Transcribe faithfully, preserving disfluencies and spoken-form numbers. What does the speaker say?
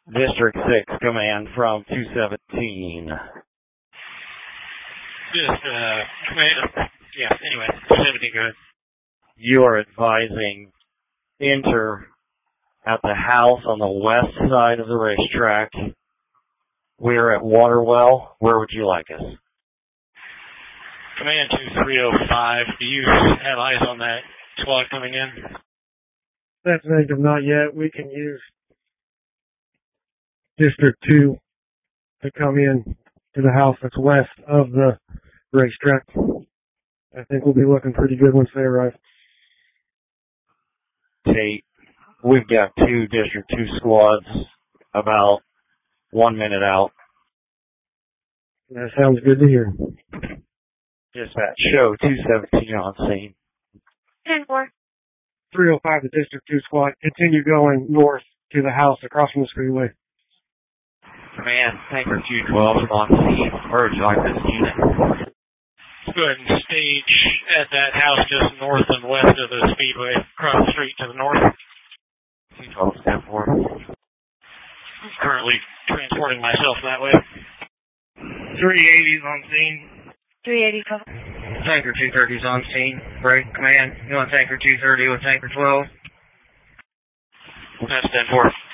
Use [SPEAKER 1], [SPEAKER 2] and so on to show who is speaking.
[SPEAKER 1] District six Command from two seventeen.
[SPEAKER 2] Just, uh, Command, yeah, anyway, two seventeen, go ahead.
[SPEAKER 1] You are advising enter at the house on the west side of the racetrack. We're at Waterwell. Where would you like us?
[SPEAKER 2] Command two three oh five, do you have eyes on that squad coming in?
[SPEAKER 3] That's negative, not yet. We can use District two to come in to the house that's west of the racetrack. I think we'll be looking pretty good once they arrive.
[SPEAKER 1] Tate, we've got two District two squads about one minute out.
[SPEAKER 3] That sounds good to hear.
[SPEAKER 1] Dispatch, show two seventeen on scene.
[SPEAKER 4] ten four.
[SPEAKER 3] three oh five, the District two squad, continue going north to the house across from the freeway.
[SPEAKER 1] Command, Tanker two twelve on scene. Where would you like this unit?
[SPEAKER 2] Let's go ahead and stage at that house just north and west of the speedway, across the street to the north.
[SPEAKER 1] two twelve, stand for.
[SPEAKER 2] I'm currently transporting myself that way.
[SPEAKER 5] three eighty's on scene.
[SPEAKER 4] three eighty cover.
[SPEAKER 5] Tanker two thirty's on scene. Break, command. You want Tanker two thirty with Tanker twelve?
[SPEAKER 2] That's ten four.